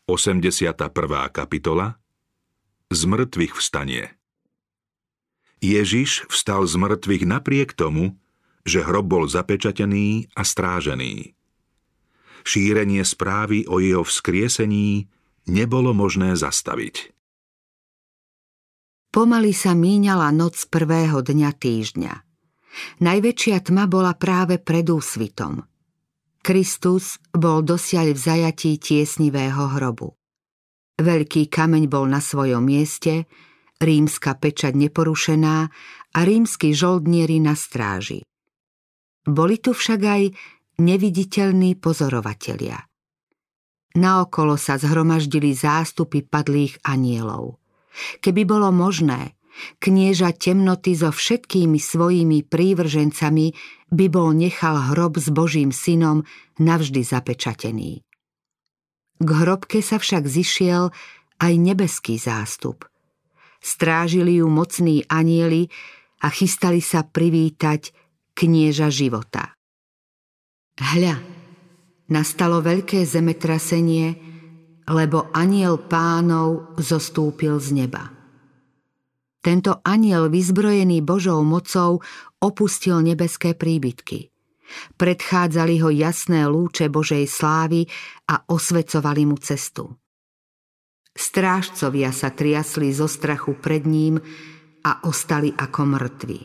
81. kapitola. Z mŕtvych vstanie. Ježiš vstal z mŕtvych napriek tomu, že hrob bol zapečatený a strážený. Šírenie správy o jeho vzkriesení nebolo možné zastaviť. Pomaly sa míňala noc prvého dňa týždňa. Najväčšia tma bola práve pred úsvitom. Kristus bol dosiaľ v zajatí tiesnivého hrobu. Veľký kameň bol na svojom mieste, rímska pečať neporušená a rímski žoldnieri na stráži. Boli tu však aj neviditeľní pozorovatelia. Naokolo sa zhromaždili zástupy padlých anjelov. Keby bolo možné, knieža temnoty so všetkými svojimi prívržencami by bol nechal hrob s Božím synom navždy zapečatený. K hrobke sa však zišiel aj nebeský zástup. Strážili ju mocní anjeli a chystali sa privítať knieža života. Hľa, nastalo veľké zemetrasenie, lebo anjel Pánov zostúpil z neba. Tento anjel, vyzbrojený Božou mocou, opustil nebeské príbytky. Predchádzali ho jasné lúče Božej slávy a osvecovali mu cestu. Strážcovia sa triasli zo strachu pred ním a ostali ako mŕtvi.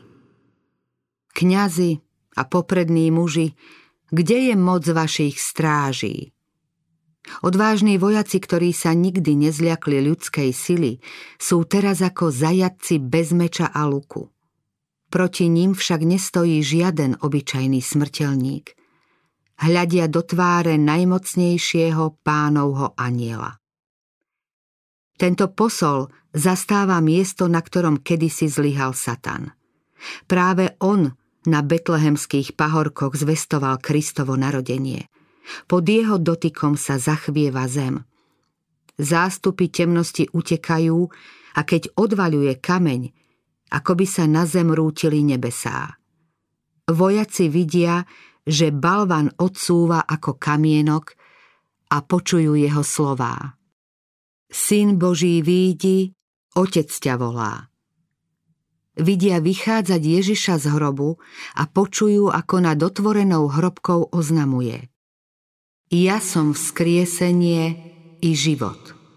Kňazi a poprední muži, kde je moc vašich stráží? Odvážni vojaci, ktorí sa nikdy nezľakli ľudskej sily, sú teraz ako zajatci bez meča a luku. Proti ním však nestojí žiaden obyčajný smrteľník. Hľadia do tváre najmocnejšieho Pánovho anjela. Tento posol zastáva miesto, na ktorom kedysi zlyhal Satan. Práve on na betlehemských pahorkoch zvestoval Kristovo narodenie. Pod jeho dotykom sa zachvieva zem. Zástupy temnosti utekajú a keď odvaľuje kameň, ako by sa na zem rútili nebesá. Vojaci vidia, že balvan odsúva ako kamienok a počujú jeho slová. Syn Boží výjdi, Otec ťa volá. Vidia vychádzať Ježiša z hrobu a počujú, ako nad otvorenou hrobkou oznamuje: Ja som vzkriesenie i život.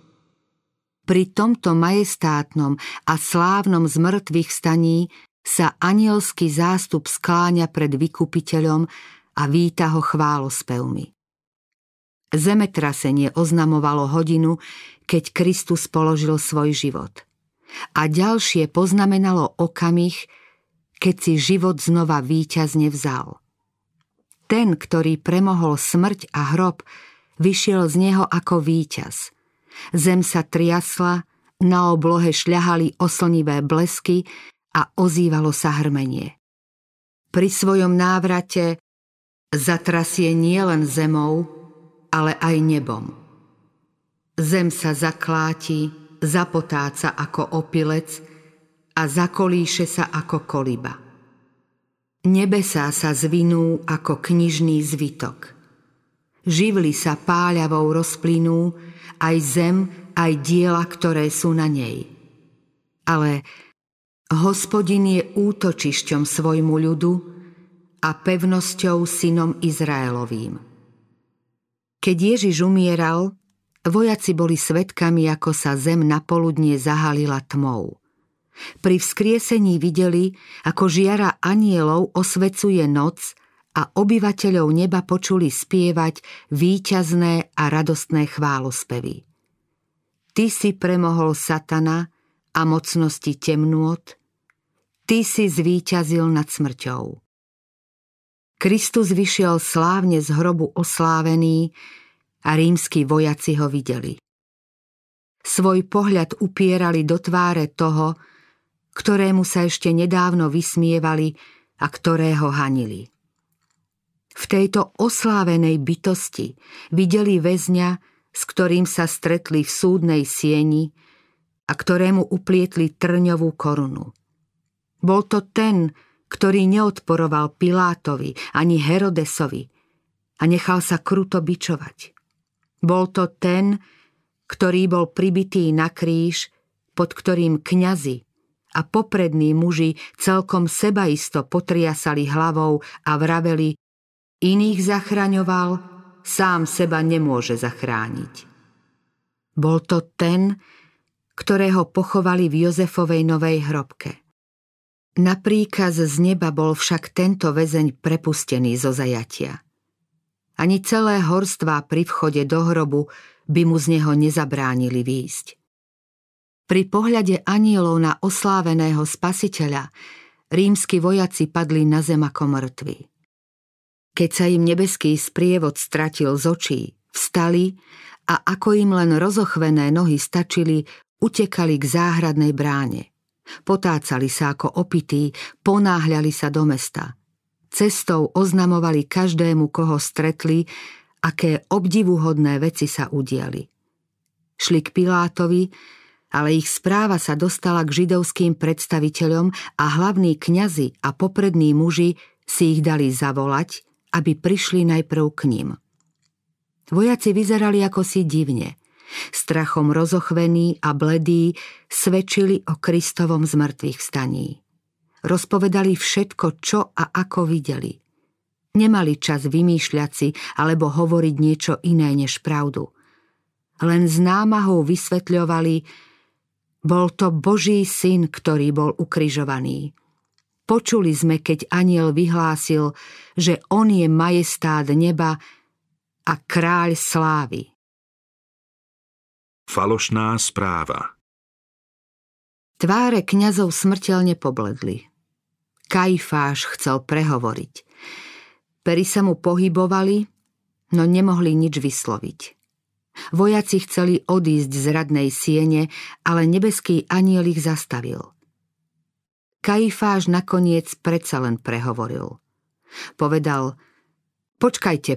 Pri tomto majestátnom a slávnom zmrtvých vstaní sa anielský zástup skláňa pred vykupiteľom a víta ho chválospevmi. Zemetrasenie oznamovalo hodinu, keď Kristus položil svoj život. A ďalšie poznamenalo okamih, keď si život znova víťazne vzal. Ten, ktorý premohol smrť a hrob, vyšiel z neho ako víťaz. Zem sa triasla, na oblohe šľahali oslnivé blesky a ozývalo sa hrmenie. Pri svojom návrate zatrasie nielen zemou, ale aj nebom. Zem sa zakláti, zapotáca ako opilec a zakolíše sa ako koliba. Nebesá sa zvinú ako knižný zvitok. Živly sa páľavou rozplynú, aj zem, aj diela, ktoré sú na nej. Ale Hospodin je útočišťom svojmu ľudu a pevnosťou synom Izraelovým. Keď Ježiš umieral, vojaci boli svedkami, ako sa zem napoludnie zahalila tmou. Pri vzkriesení videli, ako žiara anjelov osvecuje noc a obyvateľov neba počuli spievať víťazné a radostné chválospevy. Ty si premohol Satana a mocnosti temnôt, ty si zvíťazil nad smrťou. Kristus vyšiel slávne z hrobu oslávený a rímski vojaci ho videli. Svoj pohľad upierali do tváre toho, ktorému sa ešte nedávno vysmievali a ktorého hanili. V tejto oslávenej bytosti videli väzňa, s ktorým sa stretli v súdnej sieni a ktorému uplietli trňovú korunu. Bol to ten, ktorý neodporoval Pilátovi ani Herodesovi a nechal sa kruto bičovať. Bol to ten, ktorý bol pribitý na kríž, pod ktorým kňazi a poprední muži celkom sebaisto potriasali hlavou a vraveli: iných zachraňoval, sám seba nemôže zachrániť. Bol to ten, ktorého pochovali v Jozefovej novej hrobke. Na príkaz z neba bol však tento väzeň prepustený zo zajatia. Ani celé horstvá pri vchode do hrobu by mu z neho nezabránili výjsť. Pri pohľade anielov na osláveného spasiteľa rímski vojaci padli na zem ako mŕtvi. Keď sa im nebeský sprievod stratil z očí, vstali a ako im len rozochvené nohy stačili, utekali k záhradnej bráne. Potácali sa ako opití, ponáhľali sa do mesta. Cestou oznamovali každému, koho stretli, aké obdivuhodné veci sa udiali. Šli k Pilátovi, ale ich správa sa dostala k židovským predstaviteľom a hlavní kňazi a poprední muži si ich dali zavolať, aby prišli najprv k ním. Vojaci vyzerali ako si divne. Strachom rozochvení a bledí svedčili o Kristovom zmrtvých vstaní. Rozpovedali všetko, čo a ako videli. Nemali čas vymýšľať si alebo hovoriť niečo iné než pravdu. Len s námahou vysvetľovali: bol to Boží syn, ktorý bol ukrižovaný. Počuli sme, keď anjel vyhlásil, že on je majestát neba a kráľ slávy. Falošná správa. Tváre kňazov smrteľne pobledli. Kajfáš chcel prehovoriť. Pery sa mu pohybovali, no nemohli nič vysloviť. Vojaci chceli odísť z radnej siene, ale nebeský anjel ich zastavil. Kajfáš nakoniec predsa len prehovoril. Povedal: počkajte,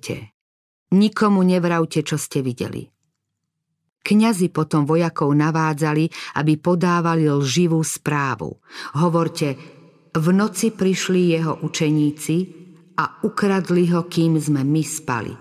nikomu nevravte, čo ste videli. Kňazi potom vojakov navádzali, aby podávali lživú správu. Hovorte: v noci prišli jeho učeníci a ukradli ho, kým sme my spali.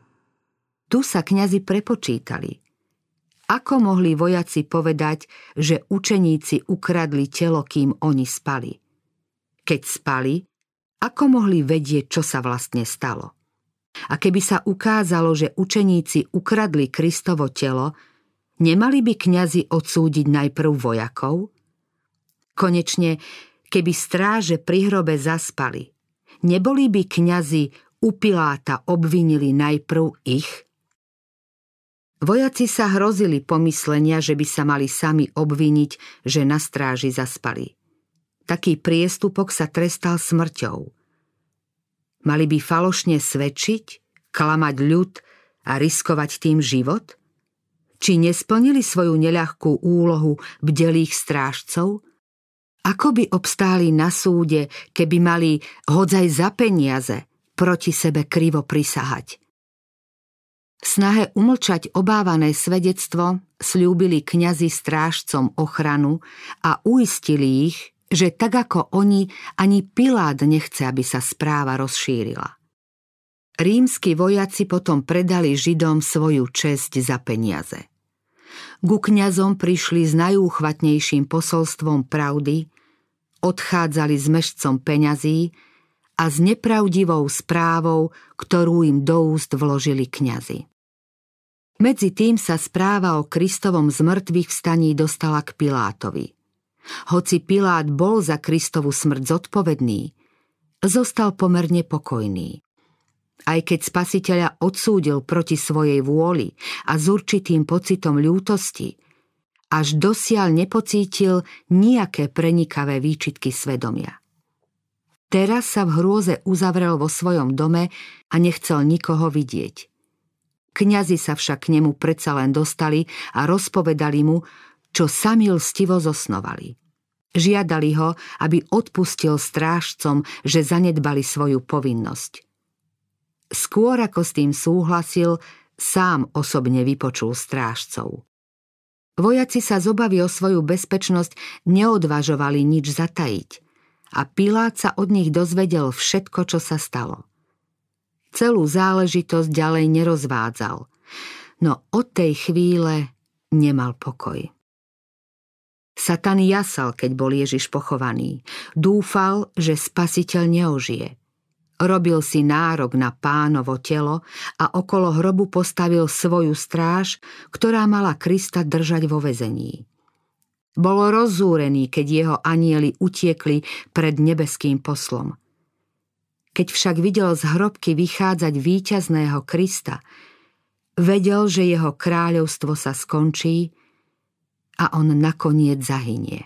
Tu sa kňazi prepočítali. Ako mohli vojaci povedať, že učeníci ukradli telo, kým oni spali? Keď spali, ako mohli vedieť, čo sa vlastne stalo? A keby sa ukázalo, že učeníci ukradli Kristovo telo, nemali by kňazi odsúdiť najprv vojakov? Konečne, keby stráže pri hrobe zaspali, neboli by kňazi u Piláta obvinili najprv ich? Vojaci sa hrozili pomyslenia, že by sa mali sami obviniť, že na stráži zaspali. Taký priestupok sa trestal smrťou. Mali by falošne svedčiť, klamať ľud a riskovať tým život? Či nesplnili svoju neľahkú úlohu bdelých strážcov? Ako by obstáli na súde, keby mali hodzaj za peniaze proti sebe krivo prisahať? V snahe umlčať obávané svedectvo sľúbili kňazi strážcom ochranu a uistili ich, že tak ako oni, ani Pilát nechce, aby sa správa rozšírila. Rímski vojaci potom predali Židom svoju česť za peniaze. Ku kňazom prišli s najúchvatnejším posolstvom pravdy, odchádzali s mešcom peňazí a s nepravdivou správou, ktorú im do úst vložili kňazi. Medzi tým sa správa o Kristovom zmrtvých vstaní dostala k Pilátovi. Hoci Pilát bol za Kristovu smrť zodpovedný, zostal pomerne pokojný. Aj keď Spasiteľa odsúdil proti svojej vôli a s určitým pocitom ľútosti, až dosiaľ nepocítil nijaké prenikavé výčitky svedomia. Teraz sa v hrôze uzavrel vo svojom dome a nechcel nikoho vidieť. Kňazi sa však k nemu predsa len dostali a rozpovedali mu, čo sami lstivo zosnovali. Žiadali ho, aby odpustil strážcom, že zanedbali svoju povinnosť. Skôr ako s tým súhlasil, sám osobne vypočul strážcov. Vojaci sa z obavy o svoju bezpečnosť neodvažovali nič zatajiť a Pilát sa od nich dozvedel všetko, čo sa stalo. Celú záležitosť ďalej nerozvádzal. no od tej chvíle nemal pokoj. Satan jasal, keď bol Ježiš pochovaný. Dúfal, že Spasiteľ neožije. Robil si nárok na Pánovo telo a okolo hrobu postavil svoju stráž, ktorá mala Krista držať vo väzení. Bol rozzúrený, keď jeho anjeli utiekli pred nebeským poslom. Keď však videl z hrobky vychádzať víťazného Krista, vedel, že jeho kráľovstvo sa skončí a on nakoniec zahynie.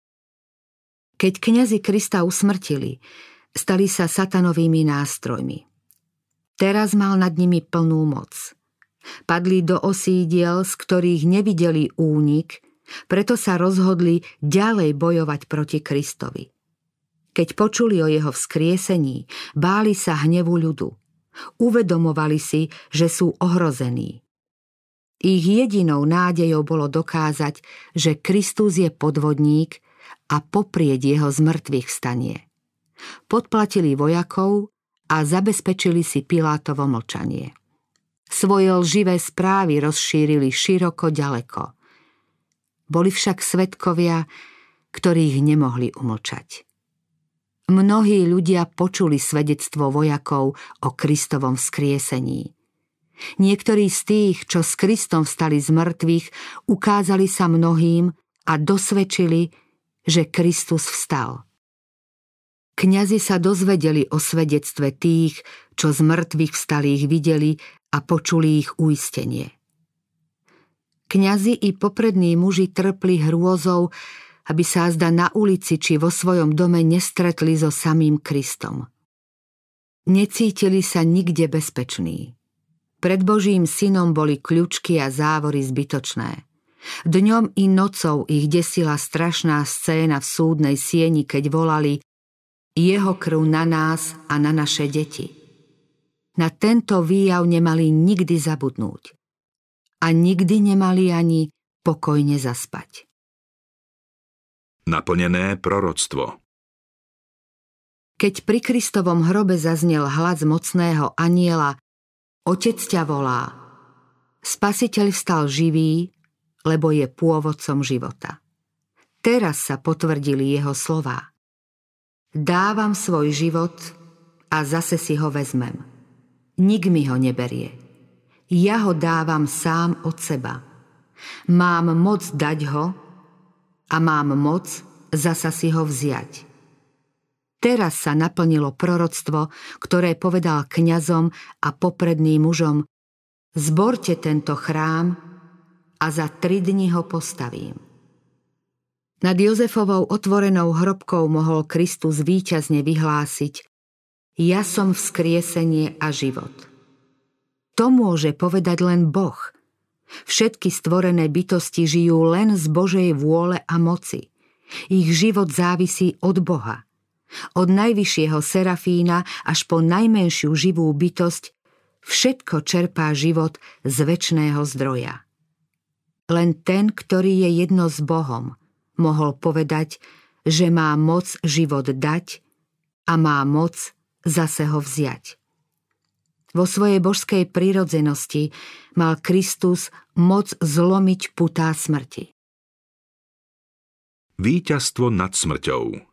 Keď kňazi Krista usmrtili, stali sa satanovými nástrojmi. Teraz mal nad nimi plnú moc. Padli do osídiel, z ktorých nevideli únik, preto sa rozhodli ďalej bojovať proti Kristovi. Keď počuli o jeho vzkriesení, báli sa hnevu ľudu. Uvedomovali si, že sú ohrození. Ich jedinou nádejou bolo dokázať, že Kristus je podvodník a poprieť jeho zmrtvých vstanie. Podplatili vojakov a zabezpečili si Pilátovo mlčanie. Svoje lživé správy rozšírili široko ďaleko. Boli však svedkovia, ktorých nemohli umlčať. Mnohí ľudia počuli svedectvo vojakov o Kristovom vzkriesení. Niektorí z tých, čo s Kristom vstali z mŕtvych, ukázali sa mnohým a dosvedčili, že Kristus vstal. Kňazi sa dozvedeli o svedectve tých, čo z mŕtvych vstalých videli a počuli ich uistenie. Kňazi i poprední muži trpli hrôzou, aby sa azda na ulici či vo svojom dome nestretli so samým Kristom. Necítili sa nikde bezpeční. Pred Božím synom boli kľučky a závory zbytočné. Dňom i nocou ich desila strašná scéna v súdnej sieni, keď volali: Jeho krv na nás a na naše deti. Na tento výjav nemali nikdy zabudnúť. A nikdy nemali ani pokojne zaspať. Naplnené proroctvo. Keď pri Kristovom hrobe zaznel hlas mocného anjela: Otec ťa volá. Spasiteľ vstal živý, lebo je pôvodcom života. Teraz sa potvrdili jeho slová. Dávam svoj život a zase si ho vezmem. Nik mi ho neberie. Ja ho dávam sám od seba. Mám moc dať ho a mám moc zasa si ho vziať. Teraz sa naplnilo proroctvo, ktoré povedal kňazom a popredným mužom: Zborte tento chrám a za 3 dni ho postavím. Nad Jozefovou otvorenou hrobkou mohol Kristus víťazne vyhlásiť: Ja som vzkriesenie a život. To môže povedať len Boh. Všetky stvorené bytosti žijú len z Božej vôle a moci. Ich život závisí od Boha. Od najvyššieho serafína až po najmenšiu živú bytosť všetko čerpá život z večného zdroja. Len ten, ktorý je jedno s Bohom, mohol povedať, že má moc život dať a má moc zase ho vziať. Vo svojej božskej prirodzenosti mal Kristus moc zlomiť putá smrti. Víťazstvo nad smrťou.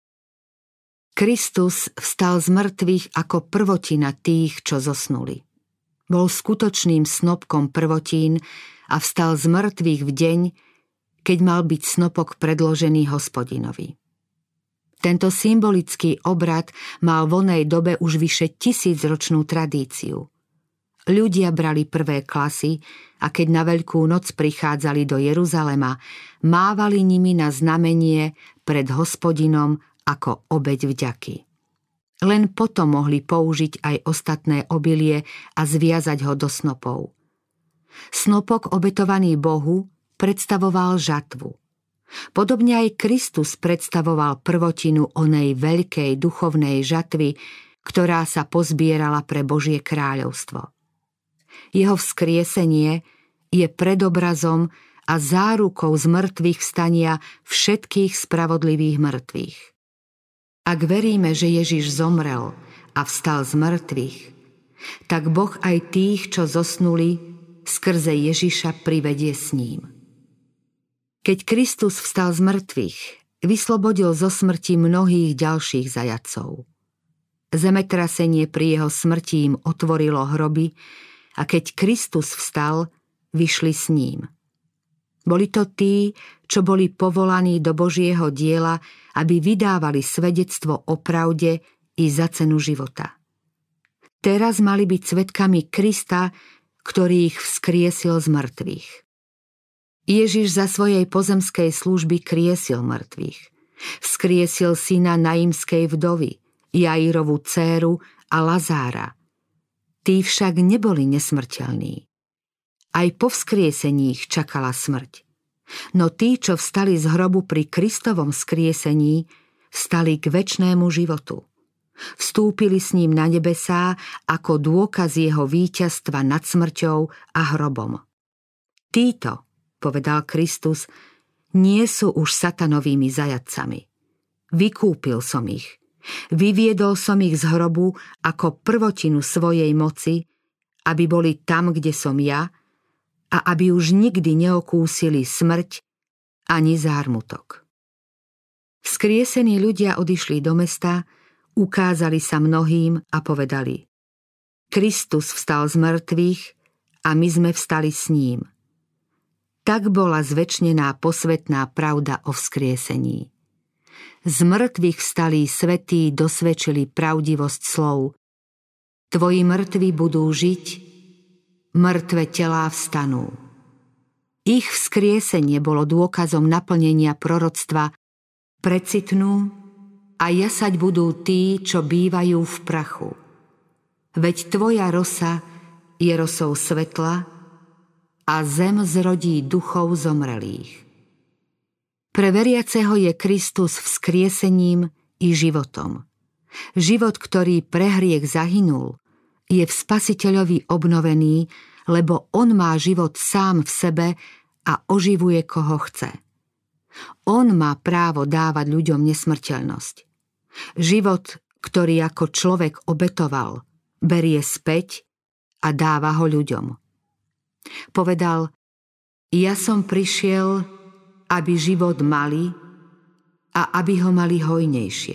Kristus vstal z mŕtvych ako prvotina tých, čo zosnuli. Bol skutočným snopkom prvotín a vstal z mŕtvych v deň, keď mal byť snopok predložený Hospodinovi. Tento symbolický obrad mal v onej dobe už vyše 1000-ročnú tradíciu. Ľudia brali prvé klasy a keď na Veľkú noc prichádzali do Jeruzalema, mávali nimi na znamenie pred Hospodinom ako obeť vďaky. Len potom mohli použiť aj ostatné obilie a zviazať ho do snopov. Snopok obetovaný Bohu predstavoval žatvu. Podobne aj Kristus predstavoval prvotinu onej veľkej duchovnej žatvy, ktorá sa pozbierala pre Božie kráľovstvo. Jeho vzkriesenie je predobrazom a zárukou z mŕtvych vstania všetkých spravodlivých mŕtvych. Ak veríme, že Ježiš zomrel a vstal z mŕtvych, tak Boh aj tých, čo zosnuli, skrze Ježiša privedie s ním. Keď Kristus vstal z mŕtvych, vyslobodil zo smrti mnohých ďalších zajatcov. Zemetrasenie pri jeho smrti im otvorilo hroby a keď Kristus vstal, vyšli s ním. Boli to tí, čo boli povolaní do Božieho diela, aby vydávali svedectvo o pravde i za cenu života. Teraz mali byť svedkami Krista, ktorý ich vzkriesil z mŕtvych. Ježiš za svojej pozemskej služby kriesil mŕtvych. Vzkriesil syna naimskej vdovy, Jairovu dcéru a Lazára. Tí však neboli nesmrteľní. Aj po vzkriesení ich čakala smrť. No tí, čo vstali z hrobu pri Kristovom vzkriesení, vstali k večnému životu. Vstúpili s ním na nebesá ako dôkaz jeho víťazstva nad smrťou a hrobom. Títo, povedal Kristus, nie sú už satanovými zajatcami. Vykúpil som ich. Vyviedol som ich z hrobu ako prvotinu svojej moci, aby boli tam, kde som ja, a aby už nikdy neokúsili smrť ani zármutok. Vzkriesení ľudia odišli do mesta, ukázali sa mnohým a povedali: Kristus vstal z mŕtvych a my sme vstali s ním. Tak bola zvečnená posvätná pravda o vzkriesení. Z mŕtvych vstalí svätí dosvedčili pravdivosť slov. Tvoji mŕtvi budú žiť, mŕtve telá vstanú. Ich vzkriesenie bolo dôkazom naplnenia proroctva: precitnú a jasať budú tí, čo bývajú v prachu. Veď tvoja rosa je rosou svetla a zem zrodí duchov zomrelých. Pre veriaceho je Kristus vzkriesením i životom. Život, ktorý pre hriech zahynul, je v Spasiteľovi obnovený, lebo on má život sám v sebe a oživuje koho chce. On má právo dávať ľuďom nesmrteľnosť. Život, ktorý ako človek obetoval, berie späť a dáva ho ľuďom. Povedal: Ja som prišiel, aby život mali a aby ho mali hojnejšie.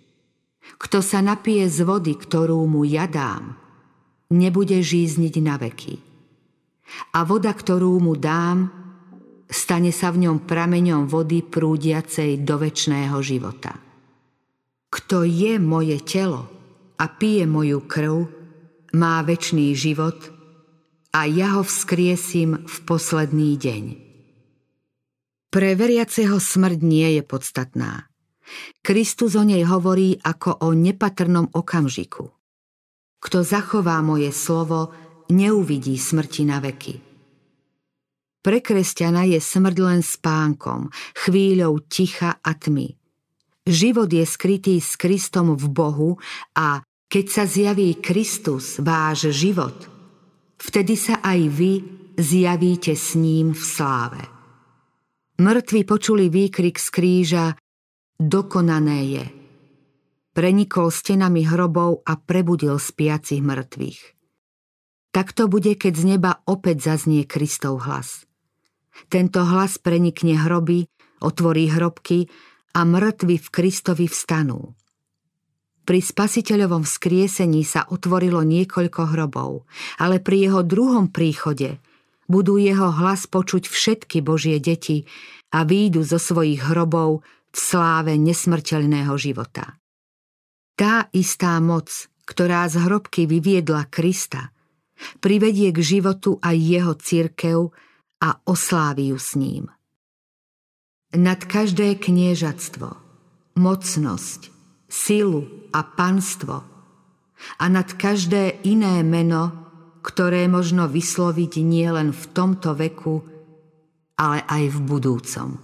Kto sa napije z vody, ktorú mu ja dám, nebude žízniť na veky. A voda, ktorú mu dám, stane sa v ňom prameňom vody prúdiacej do večného života. Kto je moje telo a pije moju krv, má večný život a ja ho vzkriesím v posledný deň. Pre veriaceho smrť nie je podstatná. Kristus o nej hovorí ako o nepatrnom okamžiku. Kto zachová moje slovo, neuvidí smrti na veky. Pre kresťana je smrť len spánkom, chvíľou ticha a tmy. Život je skrytý s Kristom v Bohu a keď sa zjaví Kristus, váš život, vtedy sa aj vy zjavíte s ním v sláve. Mŕtvi počuli výkrik z kríža: Dokonané je. Prenikol stenami hrobov a prebudil spiacich mŕtvych. Tak to bude, keď z neba opäť zaznie Kristov hlas. Tento hlas prenikne hroby, otvorí hrobky a mŕtvi v Kristovi vstanú. Pri Spasiteľovom vzkriesení sa otvorilo niekoľko hrobov, ale pri jeho druhom príchode budú jeho hlas počuť všetky Božie deti a výjdu zo svojich hrobov v sláve nesmrteľného života. Tá istá moc, ktorá z hrobky vyviedla Krista, privedie k životu aj jeho cirkev a oslávi ju s ním. Nad každé kniežatstvo, mocnosť, silu a panstvo a nad každé iné meno, ktoré možno vysloviť nielen v tomto veku, ale aj v budúcom.